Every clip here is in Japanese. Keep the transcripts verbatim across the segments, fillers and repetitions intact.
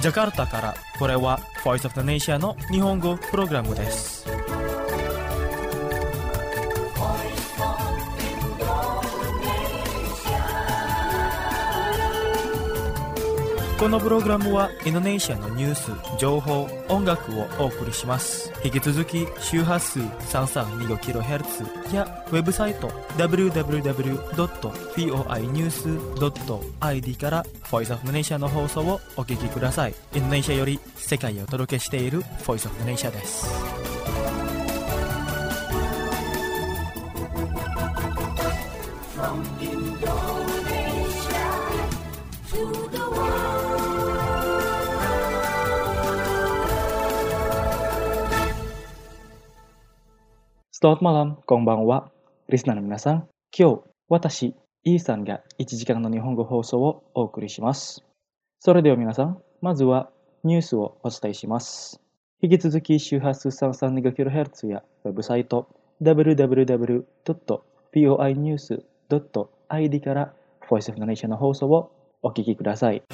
ジャカルタから、これは Voice of the Nation の日本語プログラムです。このプログラムはインドネシアのニュース、情報、音楽をお送りします。引き続き周波数 さんさんにごキロヘルツ やウェブサイト ダブリューダブリューダブリュードットフォーニュースドットアイディー から Voice of the Nation の放送をお聞きください。インドネシアより世界をお届けしている Voice of the Nation です。Selamat malam, konbanwa, リスナーの皆さん。今日、私、イーさんがいちじかんの日本語放送をお送りします。それでは皆さん、まずはニュースをお伝えします。引き続き周波数 さんさんにごキロヘルツ やウェブサイト ダブリューダブリューダブリュードットフォーニュースドットアイディー から Voice of the Nation の放送をお聞きください。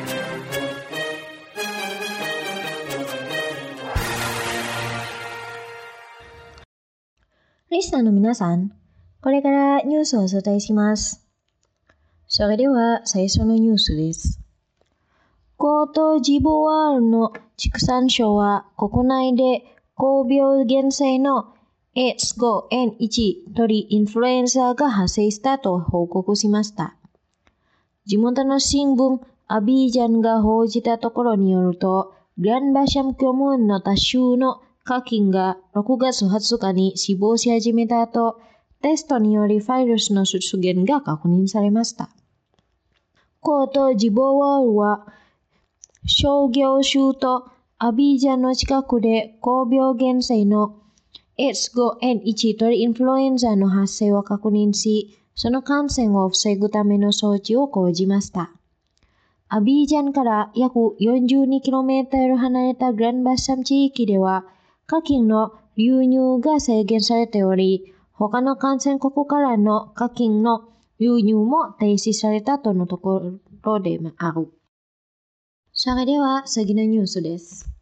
リスナーの皆さん、これからニュースをお伝えします。それでは最初のニュースです。コートジボワールの畜産省は国内で高病原性の エイチファイブエヌワン 鳥インフルエンザが発生したと報告しました。地元の新聞アビージャンが報じたところによると、グランバシャムコムーンの多州の家禽がろくがつはつかに死亡し始めた後、テストによりファイルスの出現が確認されました。コートジボワールは、商業州とアビージャンの近くで高病原性の エイチファイブエヌワン 鳥インフルエンザの発生を確認し、その感染を防ぐための装置を講じました。アビージャンから約 よんじゅうにキロメートル 離れたグランバッサム地域では、家禽の流入が制限されており、他の感染国からの家禽の流入も停止されたとのところである。それでは次のニュースです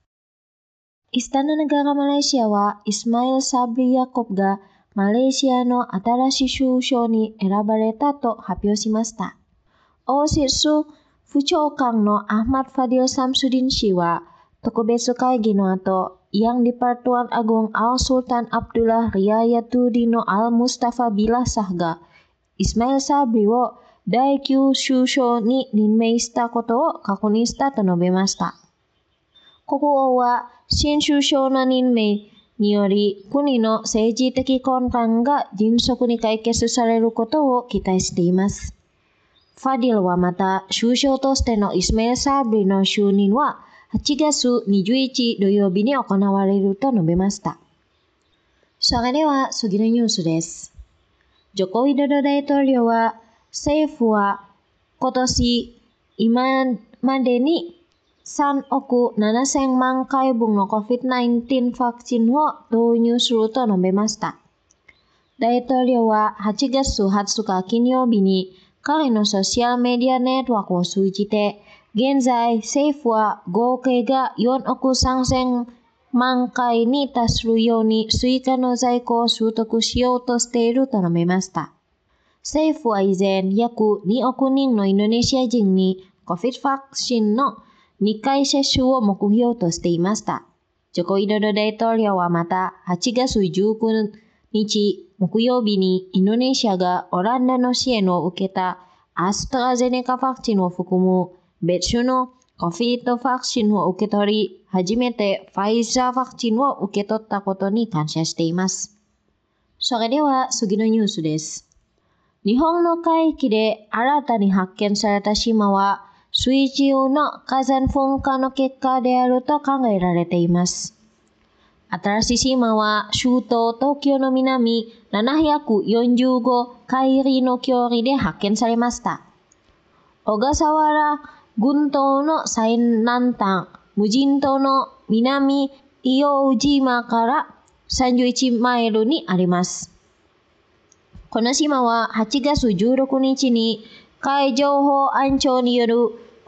。Istana Negara Malaysia はイスマイル・サブリ・ヤコブがマレーシアの新しい首相に選ばれたと発表しました。オーシス副長官のアフマッド・ファディル・サムスディン氏は特別会議の後、yang di Pertuan Agung Al-Sultan Abdullah Riayatuddin Al-Mustafa Billah Shah がイスマイル・サブリを第きゅう首相に任命したことを確認したと述べました。国王は新首相の任命により国の政治的混乱が迅速に解決されることを期待しています。ファディルはまた首相としてのイスマイル・サブリの就任ははちがつにじゅういちにち土曜日に行われると述べました。それでは次のニュースです。ジョコウィドド大統領は政府は今年今までにさんおくななせんまんかいぶんの コビッドナインティーン ワクチンを導入すると述べました。大統領ははちがつはつか金曜日に彼のソーシャルメディアネットワークを通じて現在、政府は合計がよんおくさんせんまんかいに達するように追加の在庫を習得しようとしていると述べました。政府は以前、約におくにんのインドネシア人に コビッド ワクチンのにかい接種を目標としていました。ジョコウィドド大統領はまたはちがつじゅうくにち木曜日にインドネシアがオランダの支援を受けたアストラゼネカワクチンを含む別種の コビッド ワクチンを受け取り、初めてファイザーワクチンを受け取ったことに感謝しています。それでは次のニュースです。日本の海域で新たに発見された島は水中の火山噴火の結果であると考えられています。新しい島は首都東京の南ななひゃくよんじゅうごかいりの距離で発見されました。小笠原群島の最南端、無人島の南伊予島からさんじゅういちマイルにあります。この島ははちがつじゅうろくにちに海上保安庁による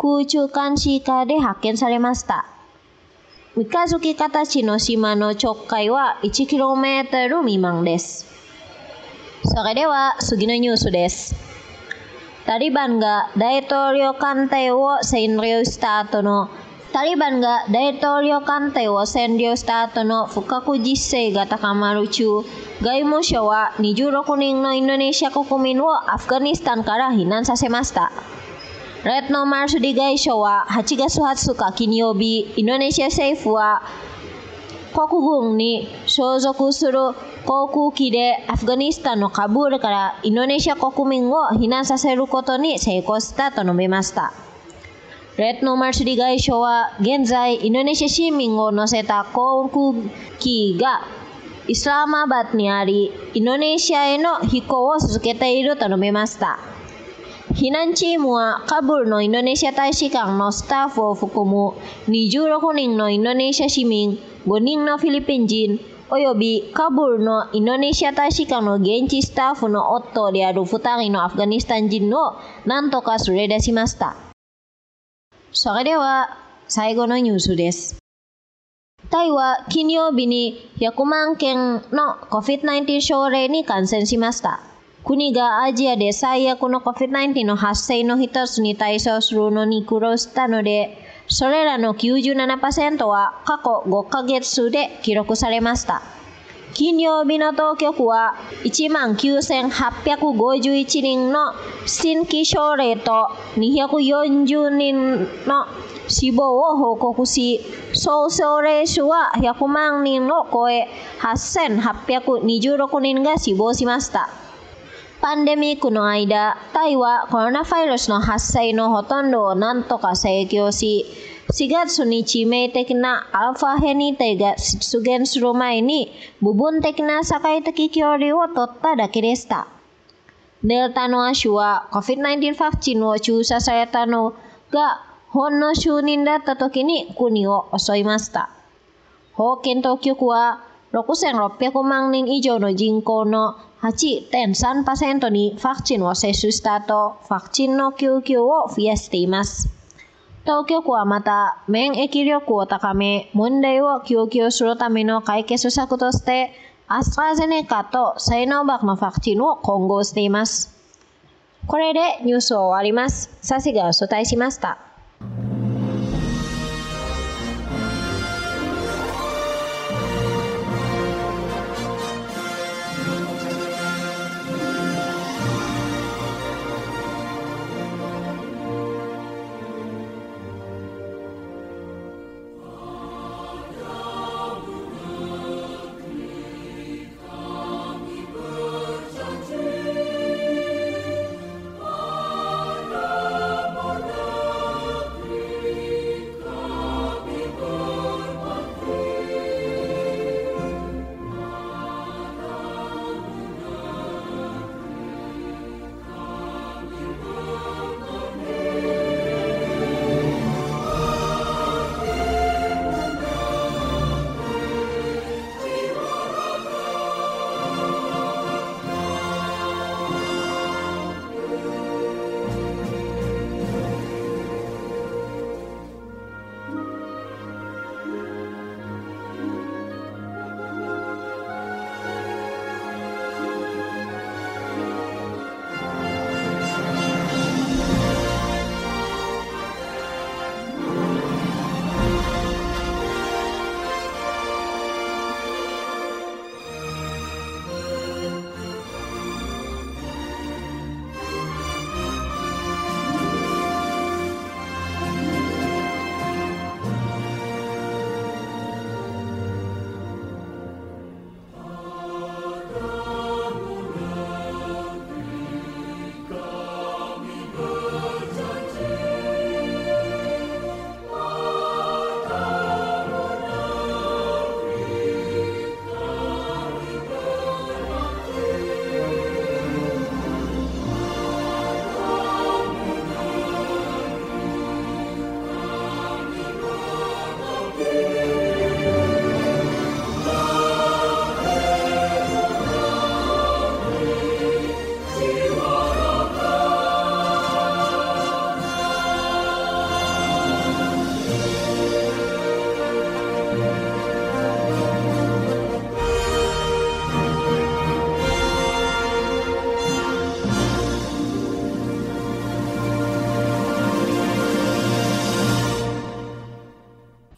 空中監視下で発見されました。三日月形の島の直径はいちキロメートル未満です。それでは次のニュースです。タリバンが大統領官邸を占領した後のタリバンが大統領官邸を占領した後の不確実性が高まる中、外務省はにじゅうろくにんのインドネシア国民をアフガニスタンから避難させました。レッドマルシディ外相ははちがつはつか金曜日、インドネシア政府は国軍に所属する航空機でアフガニスタンのカブールからインドネシア国民を避難させることに成功したと述べました。レッドマルシディ外相は現在インドネシア市民を乗せた航空機がイスラマバードにあり、インドネシアへの飛行を続けていると述べました。避難チームはカブールのインドネシア大使館のスタッフを含むにじゅうろくにんのインドネシア市民、ごにんのフィリピン人、およびカブールのインドネシア大使館の現地スタッフの夫であるふたりのアフガニスタン人を何とか連れ出しました。それでは最後のニュースです。タイは金曜日にひゃくまんけんの コビッドナインティーン 症例に感染しました。国がアジアで最悪の コビッドナインティーン の発生の一つに対処するのに苦労したので、それらの きゅうじゅうななパーセント は過去ごかげつで記録されました。金曜日の当局はいちまんきゅうせんはっぴゃくごじゅういちにんの新規症例とにひゃくよんじゅうにんの死亡を報告し、総症例数はひゃくまんにんを超え、はっせんはっぴゃくにじゅうろくにんが死亡しました。パンデミックの間、タイはコロナウイルスの発生のほとんどを何とか制御し、しがつに致命的なアルファ変異体が出現する前に部分的な社会的距離を取っただけでした。デルタの亜種は コビッドナインティーン ワクチンを注射されたのがほんの数人だった時に国を襲いました。保健当局はろくせんろっぴゃくまんにん以上の人口の はちてんさんパーセント にワクチンを接種した後、ワクチンの供給を増やしています。当局はまた免疫力を高め、問題を供給するための解決策として、アストラゼネカとサイノバクのワクチンを混合しています。これでニュースを終わります。サシがお伝えしました。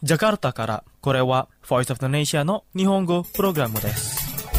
ジャカルタから、これは Voice of the Nation の日本語プログラムです。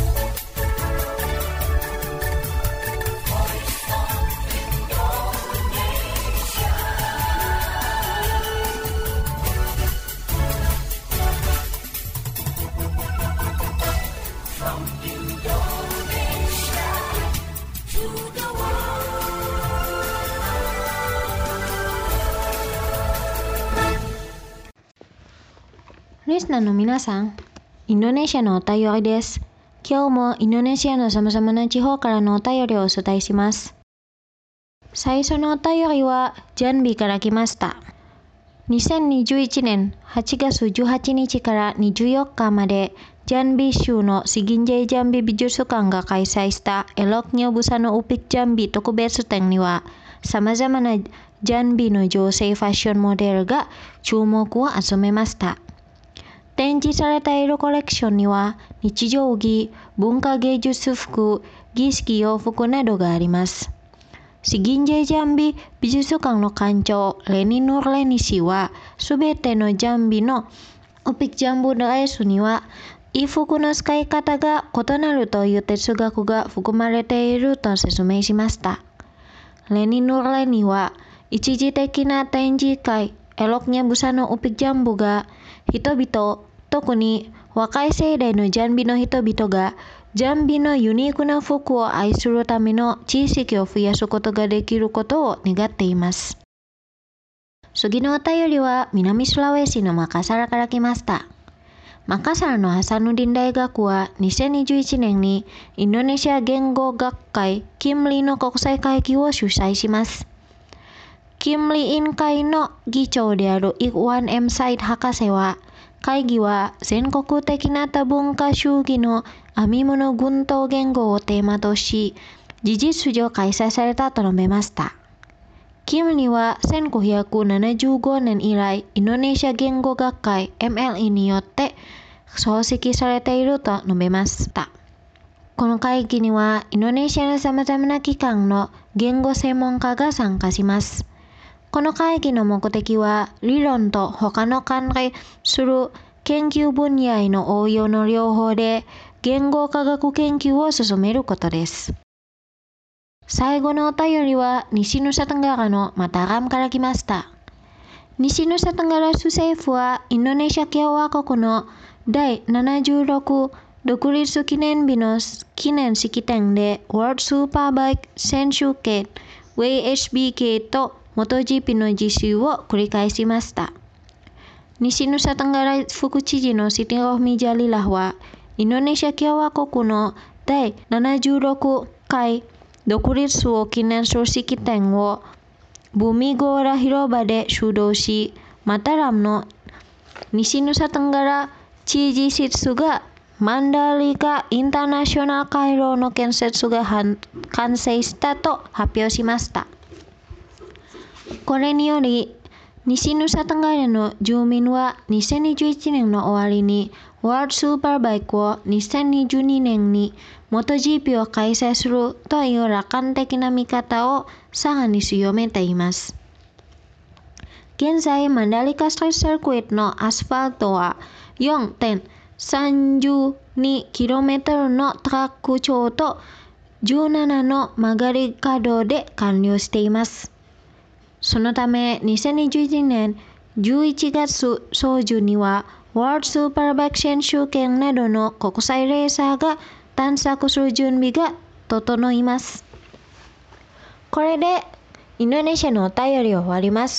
リスナーの皆さん、インドネシアのお便りです。今日もインドネシアの様々な地方からのお便りをお伝えします。最初のお便りはジャンビから来ました。にせんにじゅういちねんはちがつじゅうはちにちからにじゅうよっかまでジャンビ州のシギンジェイジャンビ美術館が開催したエロクニョブサのウピッジャンビ特別展には様々なジャンビの女性ファッションモデルが注目を集めました。展示されているコレクションには日常着、文化芸術服、儀式洋服などがあります。シギンジェイジャンビ美術館の館長レニヌーレニ氏は、すべてのジャンビのウピッジャンブドレスには衣服の使い方が異なるという哲学が含まれていると説明しました。レニヌーレニは一時的な展示会エロクニャブサのウピッジャンブが人々、特に若い世代のジャンビの人々がジャンビのユニークな服を愛するための知識を増やすことができることを願っています。次のお便りは南スラウェシのマカサラから来ました。マカサラのハサヌディン大学はにせんにじゅういちねんにインドネシア言語学会キムリの国際会議を主催します。キムリ委員会の議長であるイクワン・エム・サイド博士は、会議は全国的な多文化主義の編み物群島言語をテーマとし、事実上開催されたと述べました。キムリはせんきゅうひゃくななじゅうごねん以来、インドネシア言語学会 エムエルイー によって創設されていると述べました。この会議には、インドネシアの様々な機関の言語専門家が参加します。この会議の目的は、理論と他の関係する研究分野への応用の両方で、言語科学研究を進めることです。最後のお便りは、西ヌサテンガラのマタラムから来ました。西ヌサテンガラ州政府は、インドネシア共和国のだいななじゅうろく独立記念日の記念式典で、ワールドスーパーバイク選手権 ウェイエスビーケー とモトジーピー の実習を繰り返しました。西ヌサテンガラ副知事のシティロフミジャリラは、インドネシア共和国のだいななじゅうろくかい独立を記念する式典をブミゴーラ広場で主導し、マタラムの西ヌサテンガラ知事室がマンダリカインターナショナル回廊の建設が完成したと発表しました。これにより、西ヌサテンガラの住民はにせんにじゅういちねんの終わりにワールドスーパーバイクをにせんにじゅうにねんにモトジーピー を開催するという楽観的な見方をさらに強めています。現在、マンダリカストリートサーキュイットのアスファルトは よんてんさんじゅうにキロメートル のトラック長とじゅうななの曲がり角で完了しています。そのため、にせんにじゅういちねんじゅういちがつそうじゅんには、ワールドスーパーバイク選手権などの国際レーサーが探索する準備が整います。これで、インドネシアのお便りを終わります。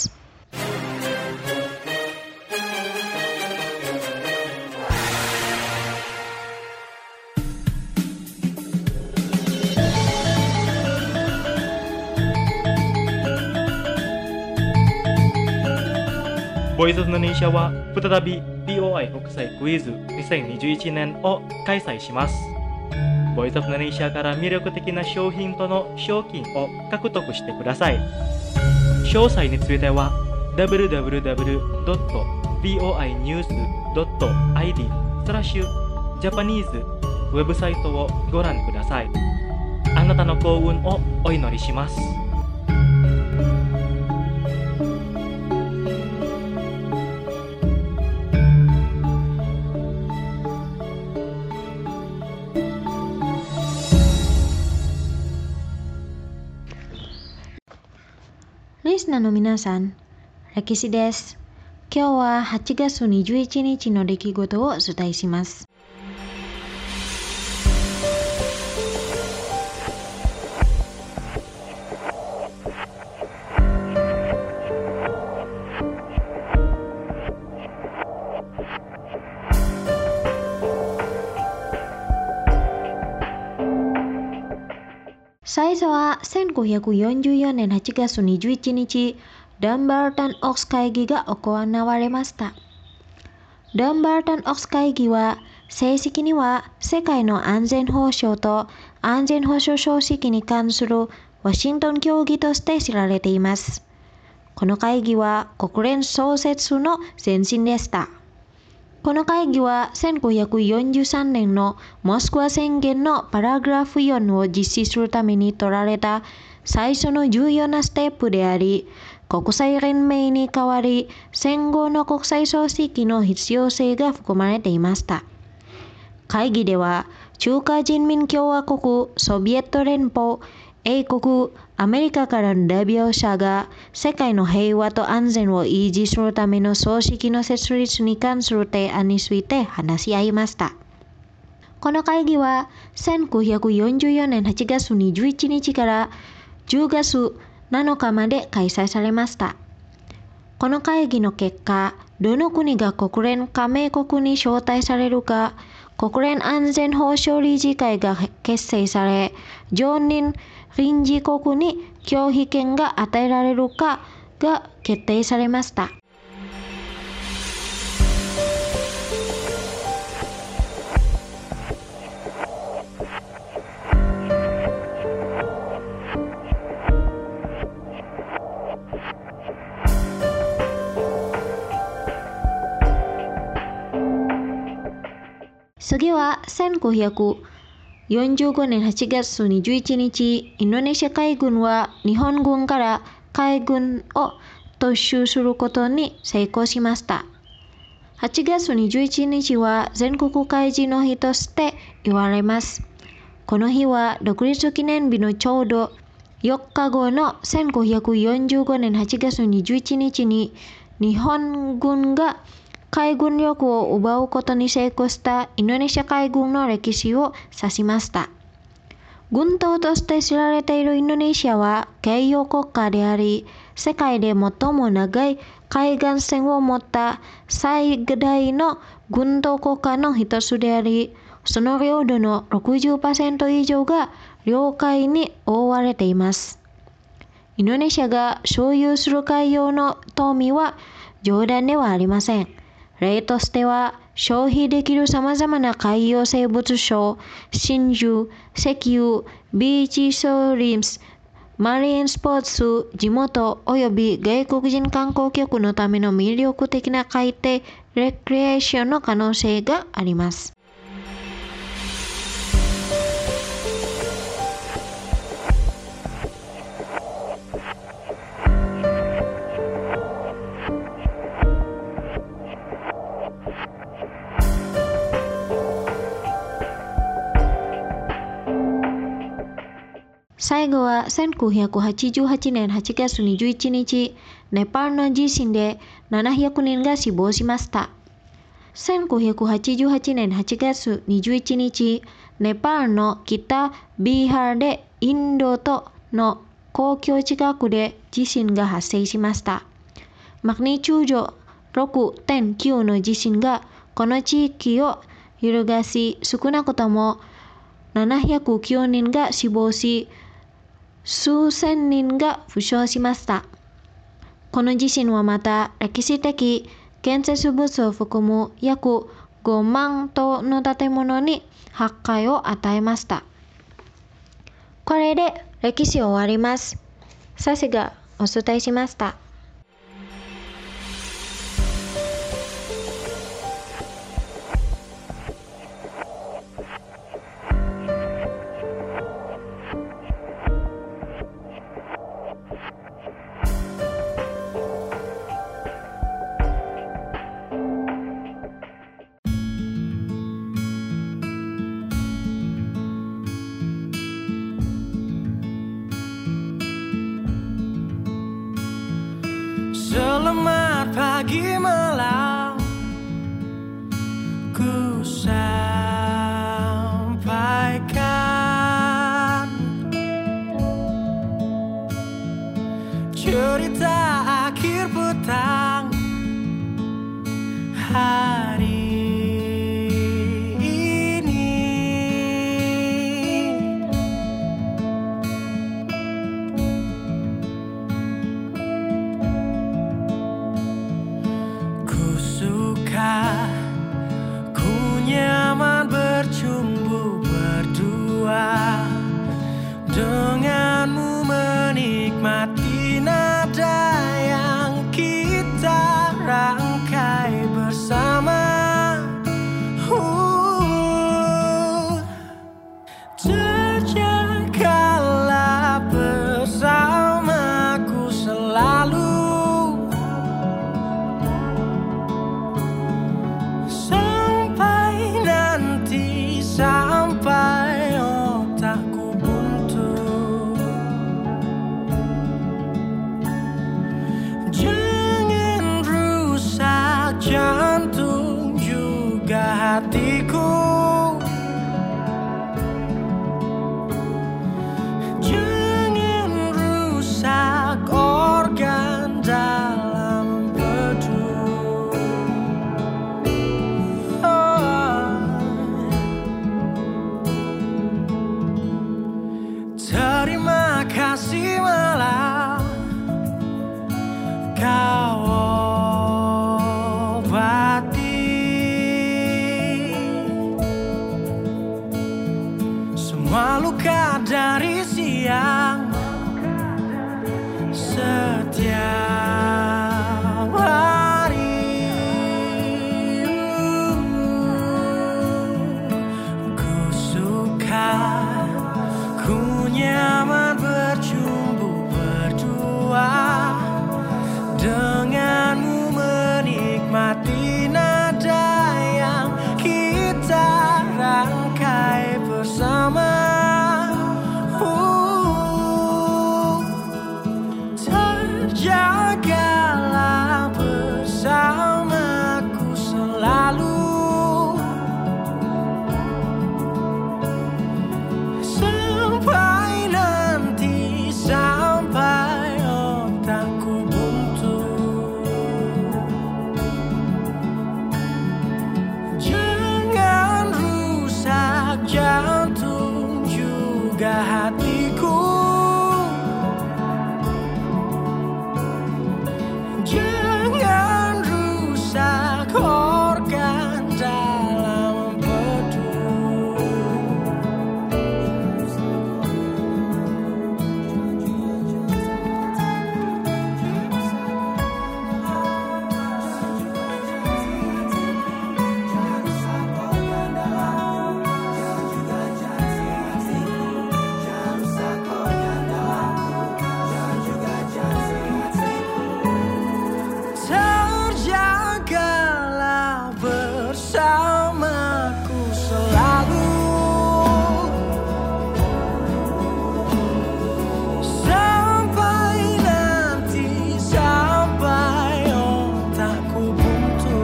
ボイスオブインドネシアは再び ビーオーアイ 国際クイズにせんにじゅういちねんを開催します。ボイスオブインドネシアから魅力的な商品との賞金を獲得してください。詳細については ダブリューダブリューダブリュードットビーオーアイニュースドットアイディー スラッシュジャパニーズウェブサイトをご覧ください。あなたの幸運をお祈りします。 リスナーの皆さん、歴史です。今日ははちがつにじゅういちにちの出来事をお伝えします。最初はせんごひゃくよんじゅうよねんはちがつにじゅういちにち、ダンバータン・オックス会議が行われました。ダンバータン・オックス会議は、正式には世界の安全保障と安全保障組織に関するワシントン協議として知られています。この会議は国連創設の前身でした。この会議はせんごひゃくよんじゅうさんねんのモスクワ宣言のパラグラフよんを実施するために取られた最初の重要なステップであり、国際連盟に代わり戦後の国際組織の必要性が含まれていました。会議では中華人民共和国、ソビエト連邦、英国、アメリカからの代表者が世界の平和と安全を維持するための組織の設立に関する提案について話し合いました。この会議はせんきゅうひゃくよんじゅうよねんはちがつにじゅういちにちからじゅうがつなのかまで開催されました。この会議の結果、どの国が国連加盟国に招待されるか、国連安全保障理事会が結成され、常任臨時国に拒否権が与えられるかが決定されました。次はせんきゅうひゃくよんじゅうごねんはちがつにじゅういちにち、インドネシア海軍は日本軍から海軍を突襲することに成功しました。はちがつにじゅういちにちは全国海事の日として言われます。この日は独立記念日のちょうどよっかごのせんきゅうひゃくよんじゅうごねんはちがつにじゅういちにちに日本軍が海軍力を奪うことに成功したインドネシア海軍の歴史を指しました。軍島として知られているインドネシアは海洋国家であり、世界で最も長い海岸線を持った最大の軍島国家の一つであり、その領土の ろくじゅっパーセント 以上が領海に覆われています。インドネシアが所有する海洋の富は冗談ではありません。例としては、消費できる様々な海洋生物礁、真珠、石油、ビーチソリンス、マリンスポーツ、地元及び外国人観光客のための魅力的な海底レクリエーションの可能性があります。最後はせんきゅうひゃくはちじゅうはちねんはちがつにじゅういちにち、ネパールの地震でななひゃくにんが死亡しました。せんきゅうひゃくはちじゅうはちねんはちがつにじゅういちにち、ネパールの北ビハーでインドとの国境近くで地震が発生しました。マグニチュード ろくてんきゅう の地震がこの地域を揺るがし、少なくともななひゃくきゅうにんが死亡し、数千人が負傷しました。この地震はまた歴史的建設物を含む約ごまんとうの建物に破壊を与えました。これで歴史終わります。さすがお伝えしました。 Terjagalah bersamaku selalu, sampai nanti, sampai otakku buntu. Jangan rusak jantung juga hatiku. Organ dalam empedu. Oh. Terima kasih malah kau obati semua luka dari siang setiap hari. Ku suka, ku nyaman berjumpa berdua, denganmu menikmati nada yang kita rangkai bersama. Jagalah bersamaku selalu, sampai nanti, sampai otakku buntu. Jangan rusak jantung juga hatiku. Jangan rusak organ dalam empedu. Terjagalah bersamaku selalu, sampai nanti, sampai otakku buntu.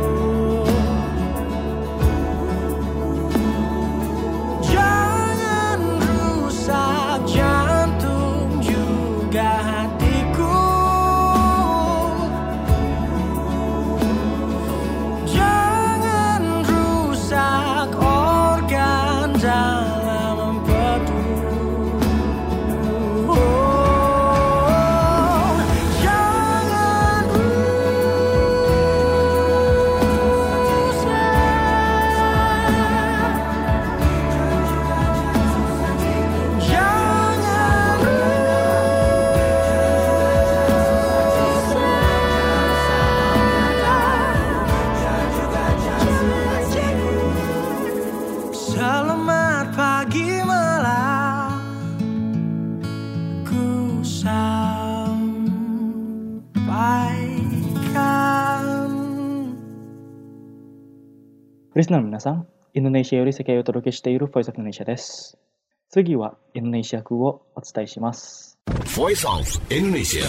Jangan rusak jantung juga hatiku. Dalam empedu. Oh, jangan rusak. Jangan rusak. Selamat pagi malam, ku sampaikan. Listener の皆さん、インドネシアより世界をお届けしている Voice of Indonesia です。次はインドネシア風をお伝えします。 Voice of Indonesia。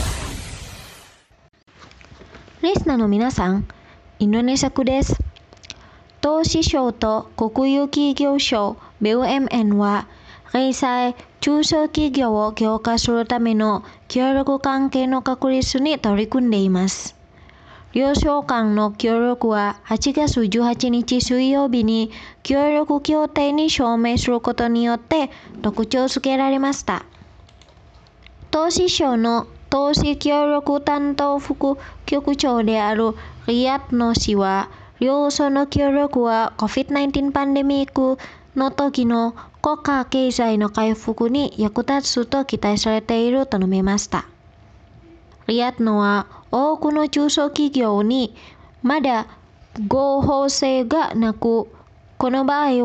リスナーの皆さん、インドネシア風です。投資省と国有企業省 ビーユーエムエヌ は零細・中小企業を強化するための協力関係の確立に取り組んでいます。両省間の協力ははちがつじゅうはちにち水曜日に協力協定に署名することによって特徴づけられました。投資省の投資協力担当副局長であるリアッノ氏は、両省の協力は コビッドナインティーン パンデミックの時の国家経済の回復に役立つと期待されていると述べました。リアッノは多くの中小企業にまだ合法性がなく、この場合は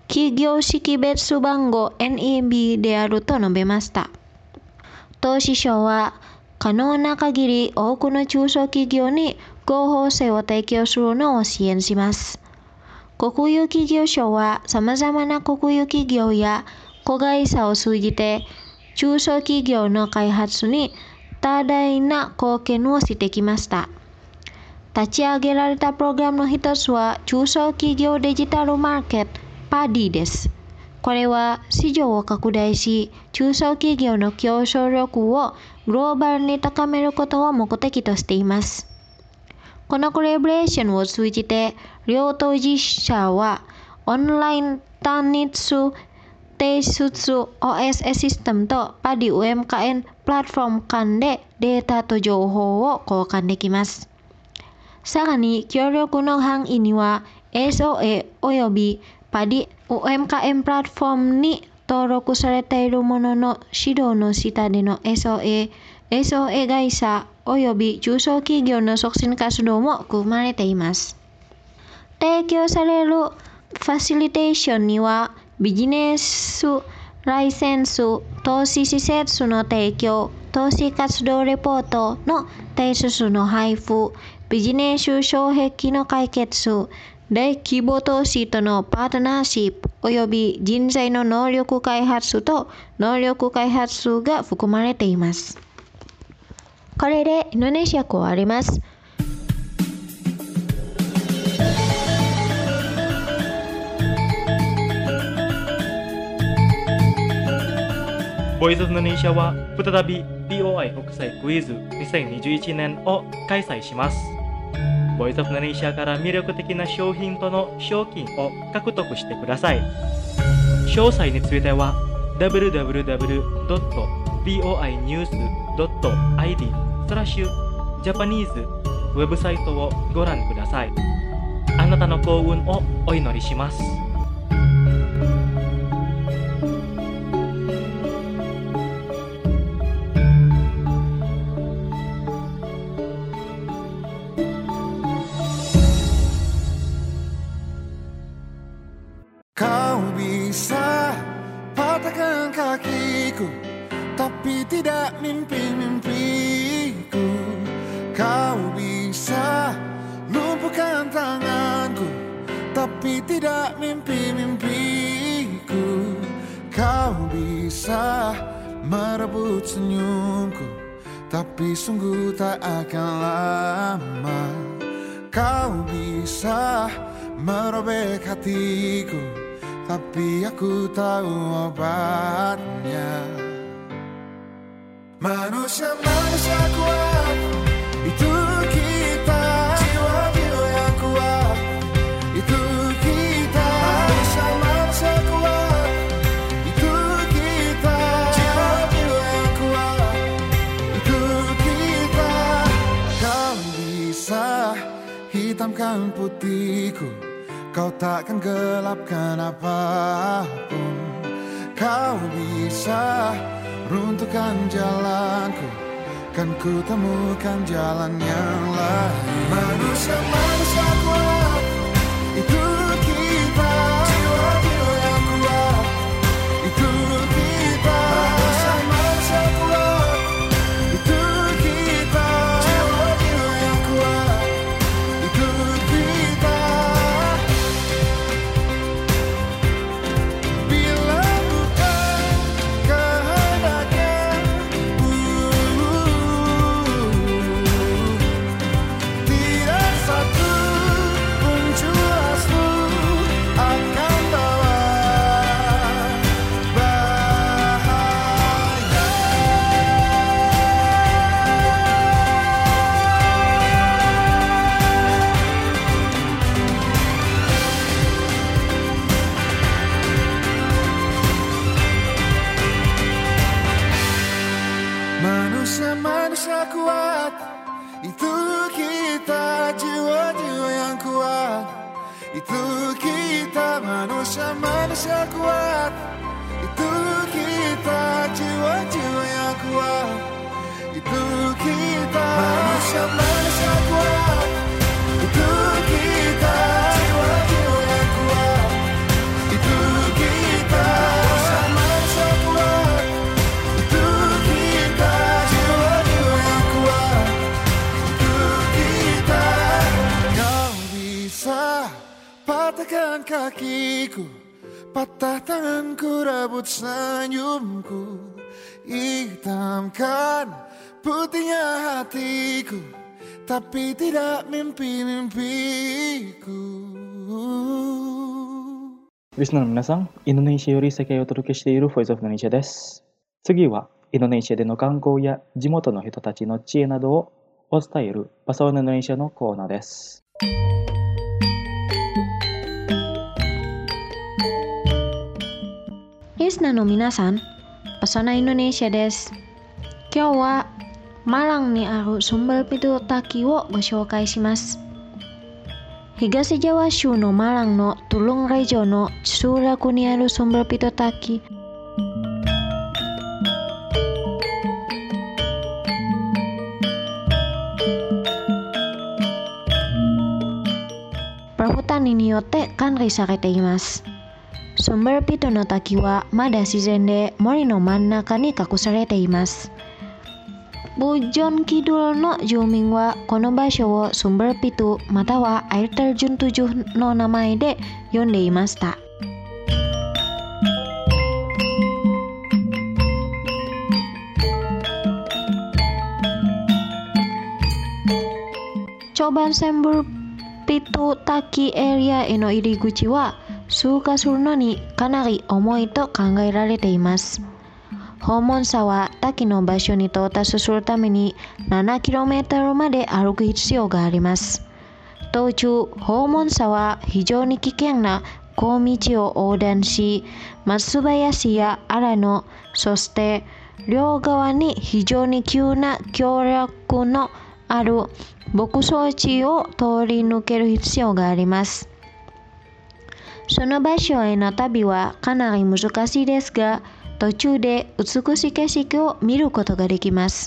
企業識別番号 エヌイービー であると述べました。投資省は可能な限り多くの中小企業に合法性を提供するのを支援します。国有企業省は様々な国有企業や子会社を通じて中小企業の開発に多大な貢献をしてきました。立ち上げられたプログラムの一つは中小企業デジタルマーケット パーディー です。これは市場を拡大し、中小企業の競争力をグローバルに高めることを目的としています。このコラボレーションを通じて、両当事者はオンライン単一提出 オーエスエス システムと パーディー ユーエムケーエヌ プラットフォーム間でデータと情報を交換できます。さらに、協力の範囲には エスオーエー および パーディー ユーエムケーエヌ プラットフォームに登録されているものの指導の下での エスオーエー、エスオーエー 会社および中小企業の促進活動も含まれています。提供されるファシリテーションにはビジネスライセンス、投資施設の提供、投資活動レポートの提出の配布、ビジネス障壁の解決、大規模投資とのパートナーシップおよび人材の能力開発と能力開発が含まれています。これでインドネシア語を終わります。 ボイスインドネシアは再び ビーオーアイ 国際クイズにせんにじゅういちねんを開催します。ボイスオブインドネシアから魅力的な商品との賞金を獲得してください。詳細については ダブリューダブリューダブリュードットビーオーアイニュースドットアイディー スラッシュジャパニーズウェブサイトをご覧ください。あなたの幸運をお祈りします。 Kau bisa patahkan kakiku, tapi tidak mimpi-mimpiku. Kau bisa lumpuhkan tanganku, tapi tidak mimpi-mimpiku. Kau bisa merebut senyumku, tapi sungguh tak akan lama. Kau bisa merobek hatiku, tapi aku tahu obatnya. Manusia-manusia kuat, itu kita. Jiwa-jiwa yang kuat, itu kita. Manusia-manusia kuat, itu kita. Jiwa-jiwa yang kuat, itu kita. Kau bisa hitamkan putihku, kau takkan gelapkan apapun. Kau bisa runtuhkan jalanku, kan ku temukan jalan yang lain. Manusia-manusia kuat, itu kita. Jiwa-jiwa yang kuat, itu kita. Manusia-manusia kuat, itu kita. Jiwa-jiwa yang kuat, itu kita. Manusia-manusia kuat, itu kita. Jiwa-jiwa yang kuat, itu kita. Manusia-manusia kuat, itu kita. Jiwa-jiwa yang kuat, itu kita. Manusia-manusia kuat, itu kita. Jiwa-jiwa yang kuat, itu Patah tanganku, rebut senyumku, hitamkan putihnya hatiku, tapi tidak mimpi-mimpiku. リスナーの皆さん、インドネシアより世界をお届けしている Voice of Indonesia です。次は、インドネシアでの観光や地元の人たちの知恵などをお伝えるバサワインドネシアのコーナーです。 リスナーの皆さん、バサワインドネシアです。今日はマランにあるスンバルピト滝をご紹介します。東ジャワ州のマランのトゥルンレジョンの集落にあるスンバルピト滝。パフタニによって管理されています。スンバルピトの滝はまだ自然で森の真ん中に隠されています。ボジョンキドルの住民はこの場所をスンバルピトまたはアイルタルジュントジュの名前で呼んでいました。チョバンセンブルピト滝エリアへの入り口は通過するのにかなり重いと考えられています。訪問者は滝の場所に到達するためにななキロメートルまで歩く必要があります。途中、訪問者は非常に危険な小道を横断し、松林や荒野、そして両側に非常に急な峡谷のある牧草地を通り抜ける必要があります。その場所への旅はかなり難しいですが、途中で美しい景色を見ることができます。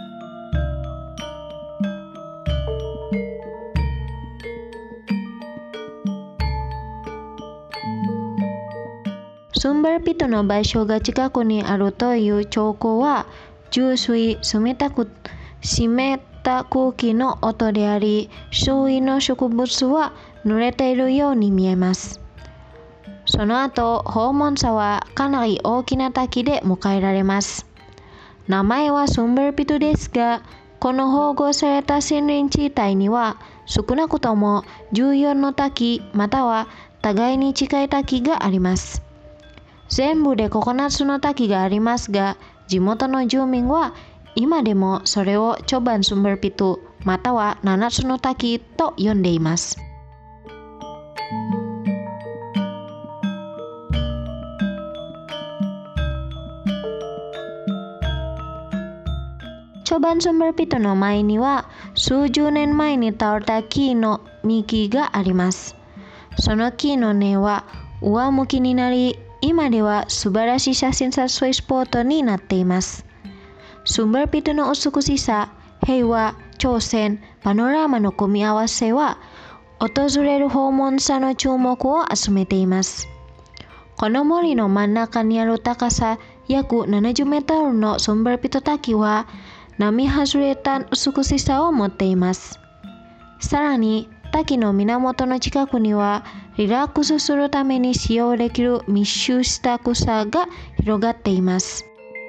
スンバルピトの場所が近くにあるという兆候は、純粋、冷たく、湿った空気の音であり、周囲の植物は濡れているように見えます。その後、訪問者はかなり大きな滝で迎えられます。名前はスンバルピトですが、この保護された森林地帯には少なくともじゅうよんの滝または互いに近い滝があります。全部でここなつの滝がありますが、地元の住民は今でもそれをチョバンスンバルピトまたはななつの滝と呼んでいます。チョバンスンバルピトの前には数十年前に倒れた木の幹があります。その木の根は上向きになり、今では素晴らしい写真撮影スポットになっています。スンバルピトの美しさ、平和、挑戦、パノラマの組み合わせは訪れる訪問者の注目を集めています。この森の真ん中にある高さ約ななじゅうメートルのスンバルピト滝は並外れた美しさを持っています。さらに、滝の源の近くにはリラックスするために使用できる密集した草が広がっています。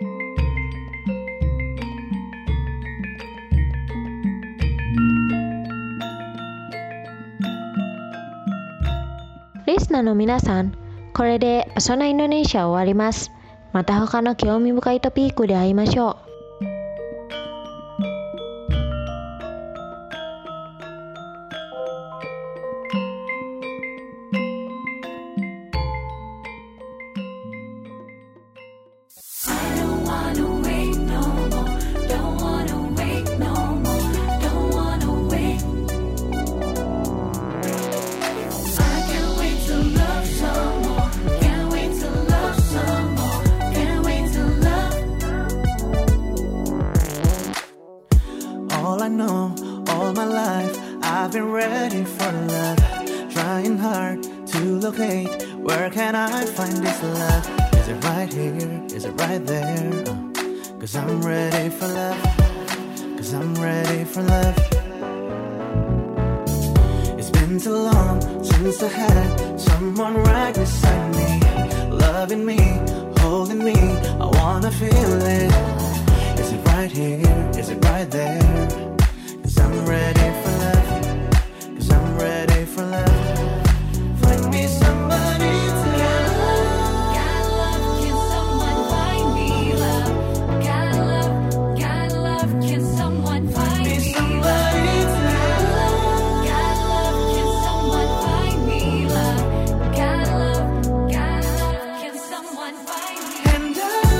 リスナーの皆さん、これでバサナインドネシア終わります。また他の興味深いトピックで会いましょう。 All I know, all my life, I've been ready for love. Trying hard to locate, where can I find this love? Is it right here? Is it right there? Uh, Cause I'm ready for love. Cause I'm ready for love. It's been too long since I had someone right beside me. loving me, holding me, I wanna feel it. Is it right here, is it right there? Cause I'm ready for love, cause I'm ready for love. Find me somebody to love. Got love, can someone find me love? Got love, got love, can someone find me somebody to love. Got love, can someone find me love? Got love, got love, can someone find me? And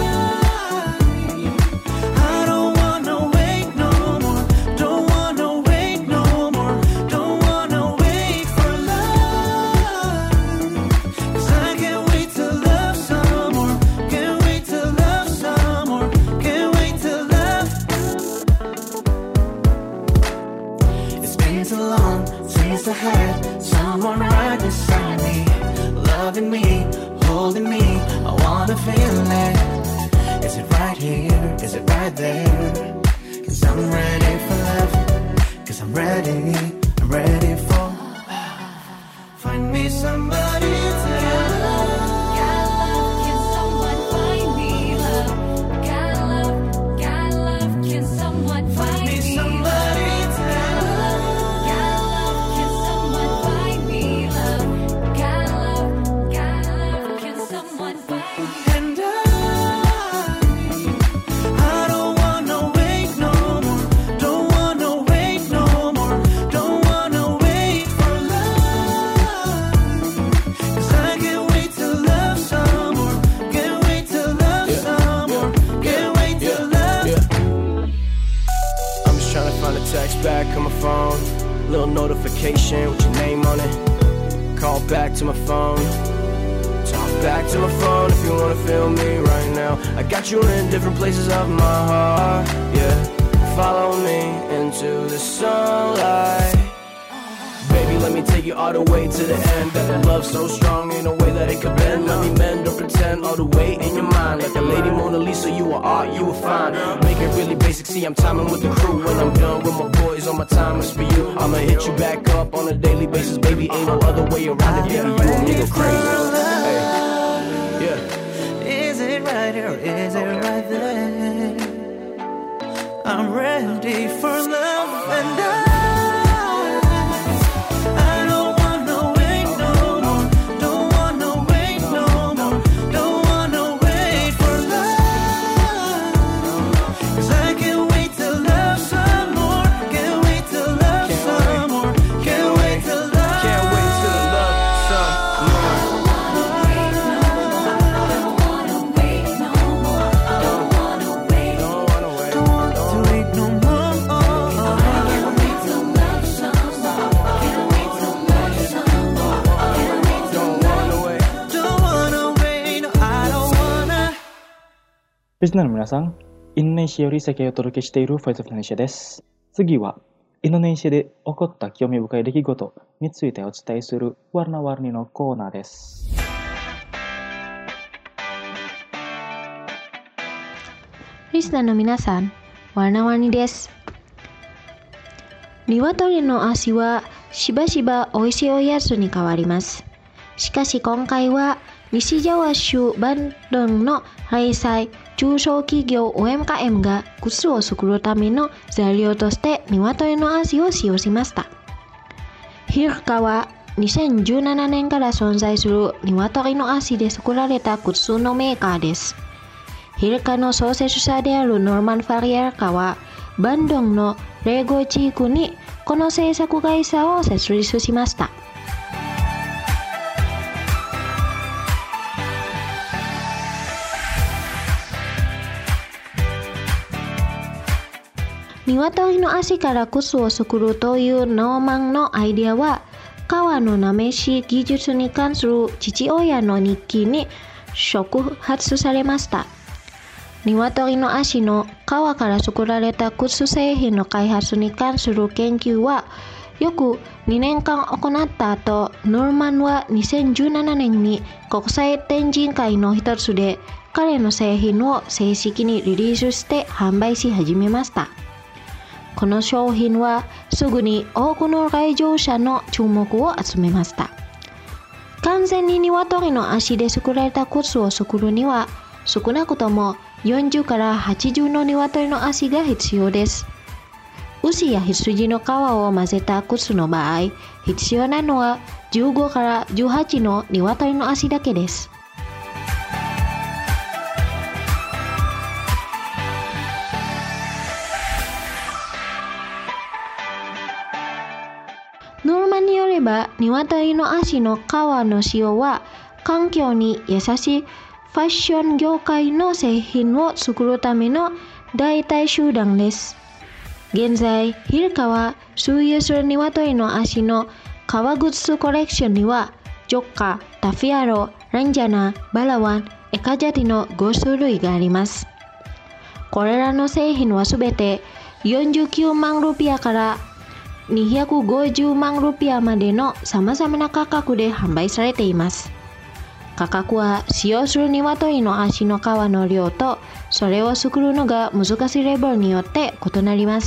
I, I don't wanna wait no more. Don't wanna wait no more. Don't wanna wait for love. Cause I can't wait to love some more. Can't wait to love some more. Can't wait to love. It's been so long since I had someone right beside me, loving me, holding me. I wanna feel it. Is it right here? Is it right there? Cause I'm ready for love. Cause I'm ready, I'm ready for. Find me somebody to love. Got love, can someone find me love? Got love, got love, can someone find Me me somebody to love. Got love, can someone find me love? Got love, got love, can someone find me? And I, I don't wanna wait no more. Don't wanna wait no more. Don't wanna wait for love. Cause I can't wait to love some more. Can't wait to love some more. Can't wait to love. I'm just trying to find a text back on my phone. Little notification with your name on it. Call back to my phone. Talk back to my phone if you wanna feel me right now. I got you in different places of my heart. Yeah, follow me into the sunlight. Baby, let me take you all the way to the end. That the love so strong in a way that it could bend. Let me mend or pretend all the way in your mind. Like the lady Mona Lisa, you are art, you are fine. Make it really basic, see I'm timing with the crew. When I'm done with my boys, all my time is for you. I'ma hit you back up on a daily basis, baby. Ain't no other way around it, baby. You and me go crazy. Hey, yeah. Is it right or is it right there? I'm ready for love and I. I don't wanna wait no more. Don't wanna wait no more. Don't wanna wait for love. Cause I can't wait to love some more. Can't wait to love some more. Can't wait to love. Can't wait to love some more. Don't wanna wait no more. Don't wanna wait. Don't wanna wait. To wait no more. Can't wait to love some more. Can't wait to love some more. Can't wait to Don't wanna wait. Don't wanna wait, no, I don't wanna. リスナーの皆さん、インドネシアより世界をお届けしているフォイスオブインドネシアです。次は、インドネシアで起こった興味深い出来事についてお伝えするワルナワルニのコーナーです。 リスナーの皆さん、ワルナワルニです。鶏の足はしばしば美味しいおやつに変わります。しかし今回は西ジャワ州バンドンの零細中小企業 オーエムケーエム が靴を作るための材料として鶏の足を使用しました。ヒルカはにせんじゅうななねんから存在する鶏の足で作られた靴のメーカーです。ヒルカの創設者であるノーマン・ファリアルカはバンドンのレゴ地区にこの製作会社を設立しました。鶏の足から靴を作るというノーマンのアイデアは革のなめし技術に関する父親の日記に触発されました。鶏の足の革から作られた靴製品の開発に関する研究は約にねんかん行った後、ノーマンはにせんじゅうななねんに国際展示会の一つで彼の製品を正式にリリースして販売し始めました。この商品はすぐに多くの来場者の注目を集めました。 完全に鶏の足で作られた靴を作るには少なくともよんじゅうからはちじゅうの鶏の足が必要です。牛や羊の皮を混ぜた靴の場合、必要なのはじゅうごからじゅうはちの鶏の足だけです。ノルマによれば、鶏の足の皮の使用は環境に優しいファッション業界の製品を作るための代替手段です。現在、ヒルカは所有する鶏の足の革靴コレクションには、ジョッカ、タフィアロ、ランジャナ、バラワン、エカジャティのご種類があります。これらの製品はすべてよんじゅうきゅうまんルピアからにひゃくごじゅうまんルピアまでの様々な価格で販売されています。価格は使用する鶏の足の皮の量とそれを作るのが難しいレベルによって異なります。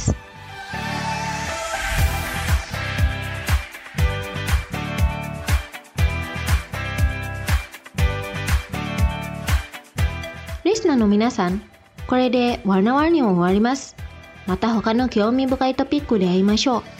リスナーの皆さん、これでワルナワルにも終わります。また他の興味深いトピックで会いましょう。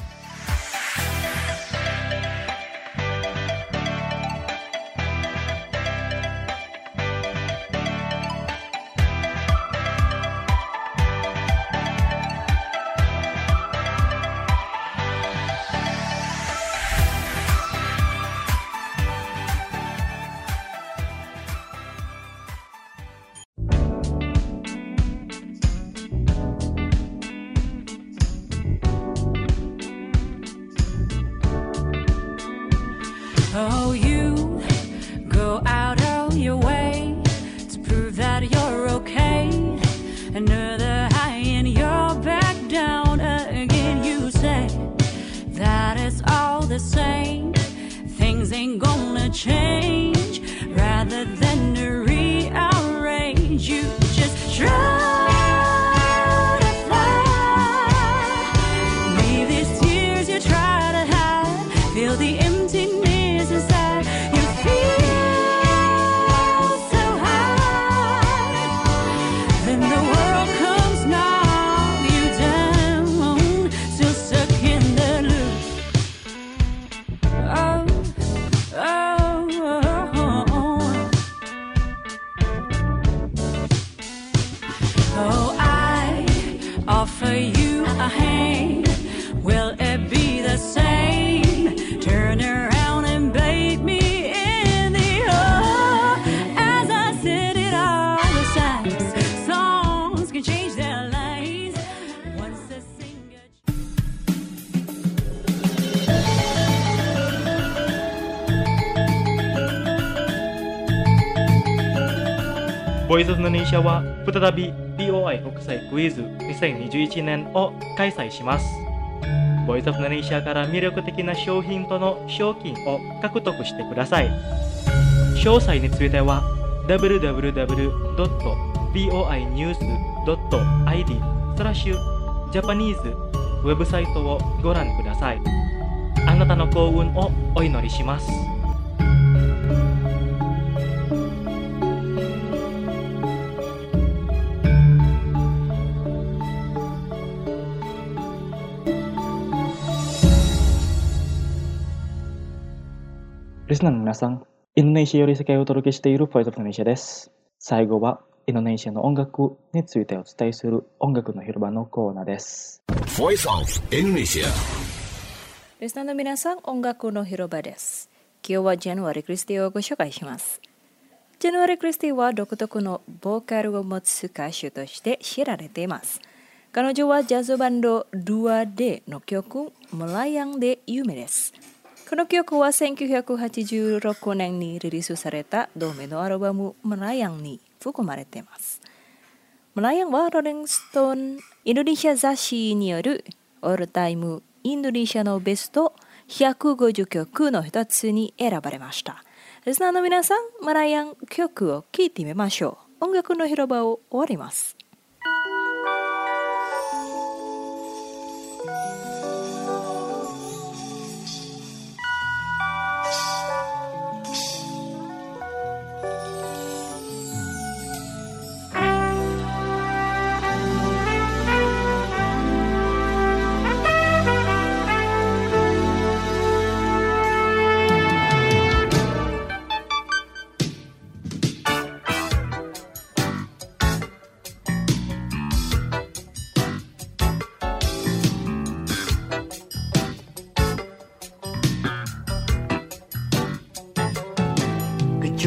Oh, you go out of your way to prove that you're okay. Another high and you're back down again. You say that it's all the same. Things ain't gonna change. Rather than to rearrange, you just try. Feel the emptiness inside. You feel so high. Then the world comes knock you down. Still stuck in the loop. Oh, oh, oh, oh. Oh, I offer you a hand. Will it be the same? Turn around and bait me in the oh, as I said it all the times. Songs can change their lines once the singer. ボイスオブインドネシアは再び ビーオーアイ 国際クイズにせんにじゅういちねんを開催します。ボイスオブインドネシアから魅力的な商品との賞金を獲得してください。詳細については ダブリューダブリューダブリュードットビーオーアイニュースドットアイディー スラッシュジャパニーズウェブサイトをご覧ください。あなたの幸運をお祈りします。リスナーの皆さん、インドネシアより世界をお届けしているボイスオブインドネシアです。最後はインドネシアの音楽についてお伝えする音楽の広場のコーナーです。 Voice of Indonesia。 リスナーの皆さん、音楽の広場です。今日はジャヌアリ・クリスティをご紹介します。ジャヌアリ・クリスティは独特のボーカルを持つ歌手として知られています。彼女はジャズバンドドゥアデの曲ムラヤンで有名です。この曲はせんきゅうひゃくはちじゅうろくねんにリリースされた同名のアルバムムラヤンに含まれています。ムラヤンはローリングストーンインドネシア雑誌によるオールタイムインドネシアのベストひゃくごじゅうきょくの一つに選ばれました。リスナーの皆さん、ムラヤン曲を聴いてみましょう。音楽の広場を終わります。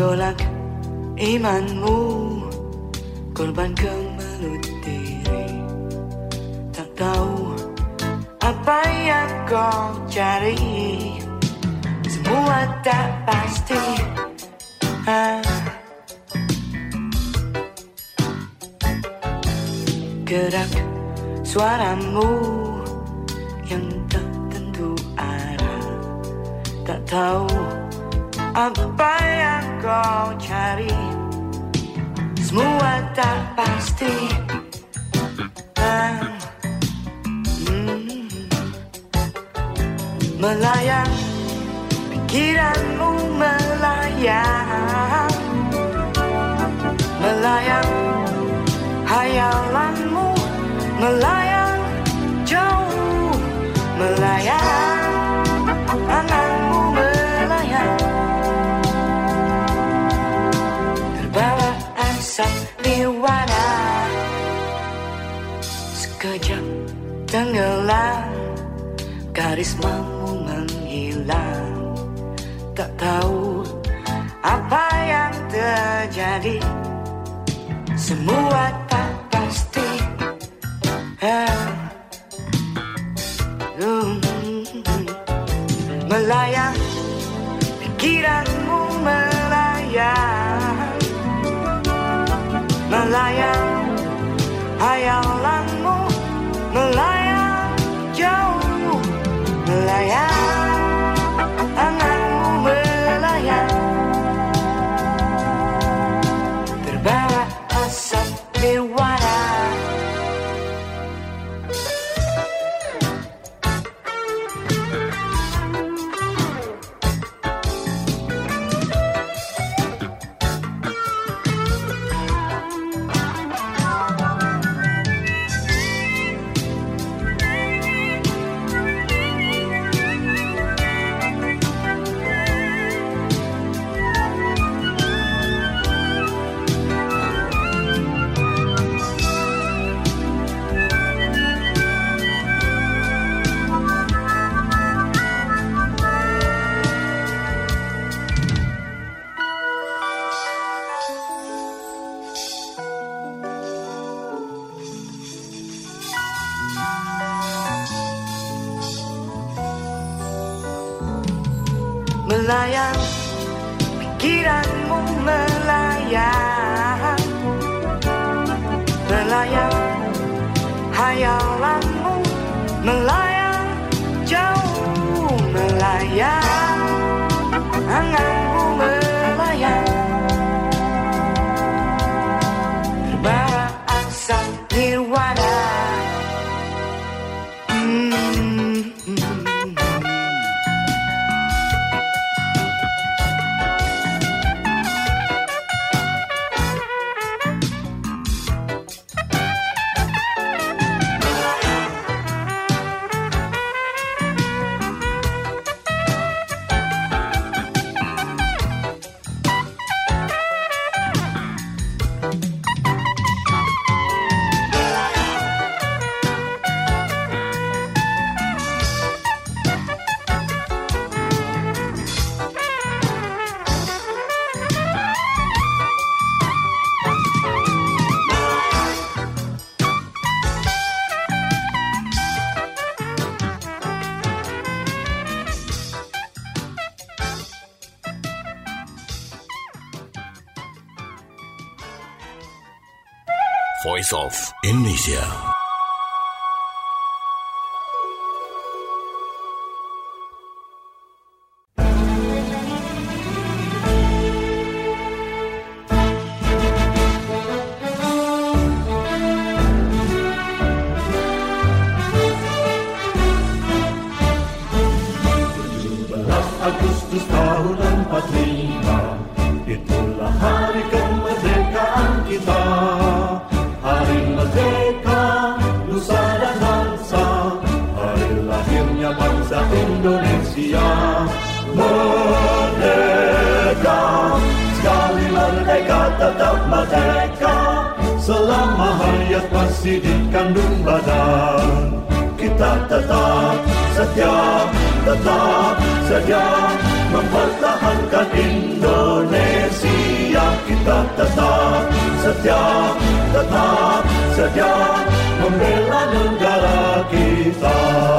gejolak imanmu, korban kemelut diri. Tak tahu apa yang kau cari, semua tak pasti. ah. Gerak suaramu yang tak tentu arah, tak tahu apa yang kau cari, semua tak pasti. ah. hmm. Melayang, pikiranmu melayang, melayang, hayalanmu melayang jauh, melayang, anganmu melayang, terbawa asap nirwana, sekejap tenggelam, karismamu menghilang. Tak tahu apa yang terjadi, semua tak pasti. ah. uh, Melayang, pikiranmu melayang, melayang, hayalanmu melayang jauh, melayang, anganmu melayang, terbawa asap nirwana. Melayang, pikiranmu melayang, melayang, hayalanmu melayang jauh, melayang, anganmu melayang, terbawa asap nirwana. Voice of Indonesia. Agustus tahun empat puluh lima, itulah hari kemerdekaan kita. Hari merdeka, nusa dan bangsa, hari lahirnya bangsa Indonesia. Merdeka, sekali merdeka tetap merdeka, selama hayat masih di kandung badan. Kita tetap setia, tetap sedia mempertahankan Indonesia. Indonesia kita tetap setia, tetap setia membela negara kita.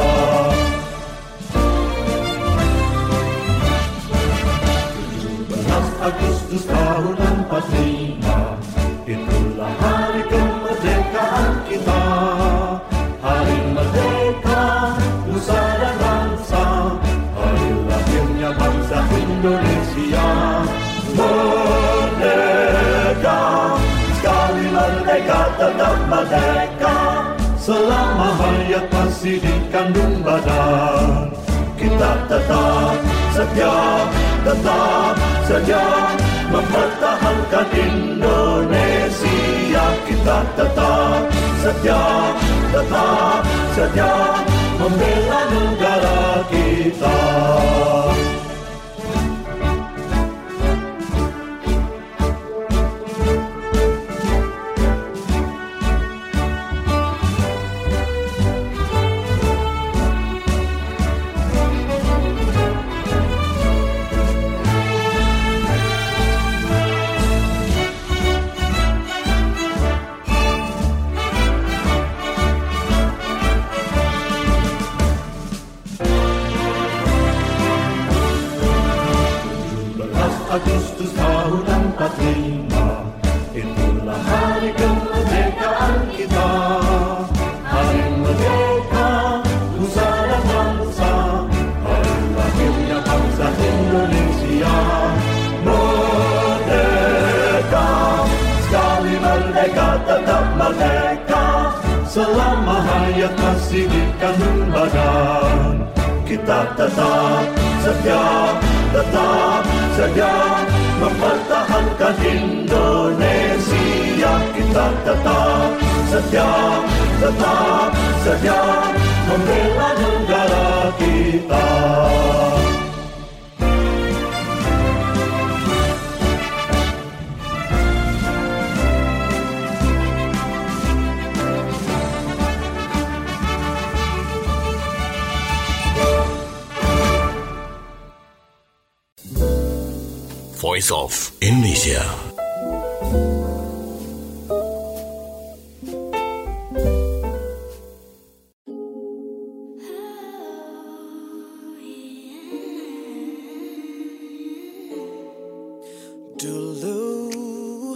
tujuh belas Agustus tahun empat puluh lima, itulah hari kemerdekaan kita. Hari merdeka, nusa dan bangsa, hari lahirnya bangsa Indonesia. Merdeka, sekali merdeka tetap merdeka, selama hayat masih dikandung badan. Kita tetap setia, tetap setia mempertahankan Indonesia. Kita tetap setia, tetap setia membela negara kita. Agustus tahun empat puluh lima, itulah hari kemerdekaan kita. Hari merdeka, nusa dan bangsa, hari lahirnya bangsa Indonesia. Merdeka, sekali merdeka tetap merdeka, selama hayat masih dikandung badan. Kita tetap setia, tetap setia mempertahankan Indonesia. Kita tetap setia, tetap setia membela negara kita. Voice of Indonesia. Dulu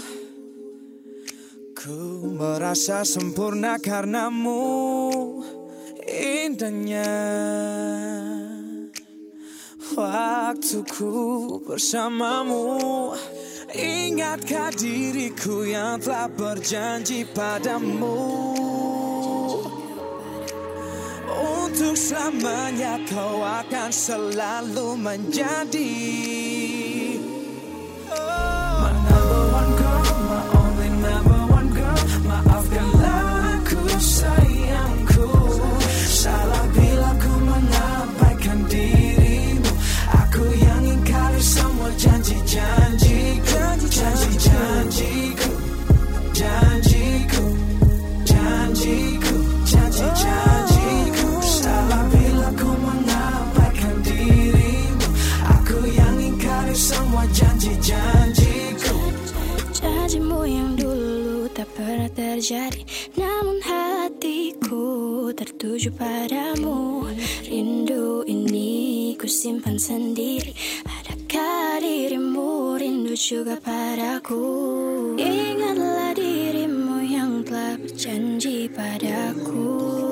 ku merasa sempurna karenamu, indahnya waktuku bersamamu. Ingatkah diriku yang telah berjanji padamu, untuk selamanya kau akan selalu menjadi my number one girl, my only number one girl. Maafkanlah aku sayangku, salah bila ku mengabaikan dirimu. Aku yang ingkari semua janji-janjiku, janji-janjiku, janjiku, janjiku, janji-janjiku. Salah bila ku mengabaikan dirimu. Aku yang ingkari semua janji-janjiku. Janjimu yang dulu tak pernah terjadi, namun hatiku tertuju padamu. Rindu ini ku simpan sendiri. Adakah dirimu rindu juga padaku? Ingatlah dirimu yang telah berjanji padaku,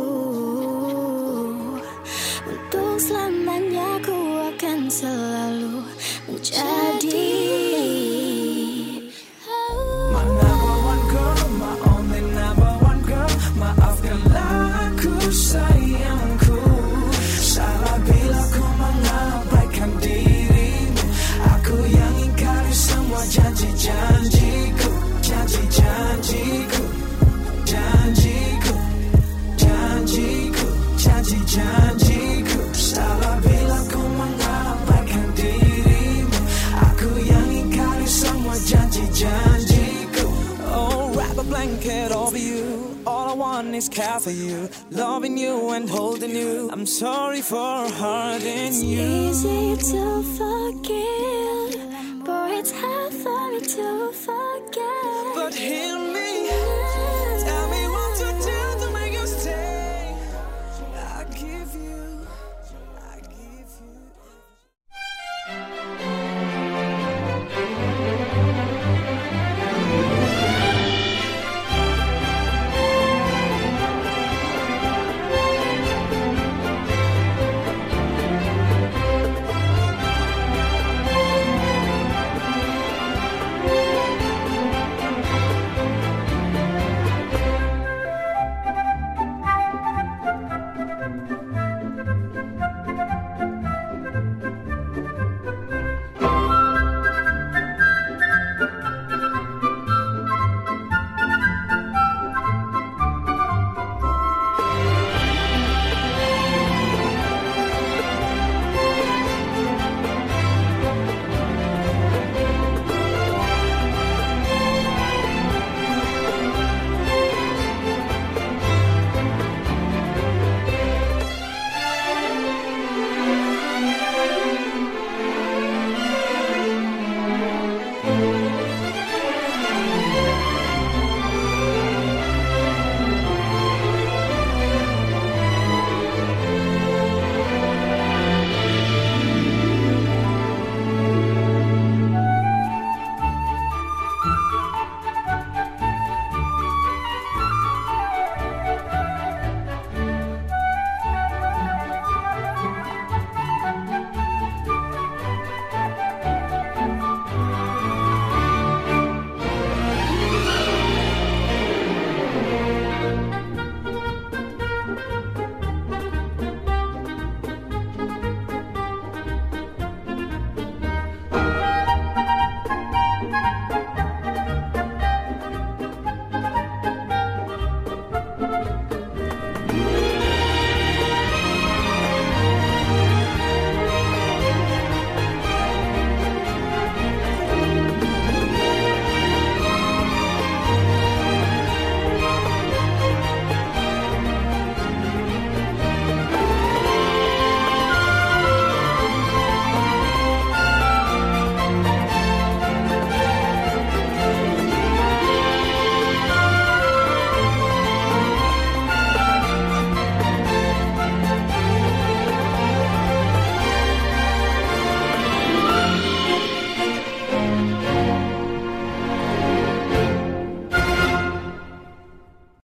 untuk selamanya ku akan selalu menjadi my number one girl, my only number one girl. Maafkanlah aku sayangku, salah bila ku mengabaikan dirimu. Aku yang ingkari semua janji-janjiku, janji-janjiku, janjiku, janjiku, janji-janjiku. Salah bila ku mengabaikan dirimu. Aku yang ingkari semua janji-janjiku. Oh, wrap a blanket over you. All I want is care for you, loving you and holding you. I'm sorry for hurting It's you. easy to forgive, but it's hard for me to forget. But he'll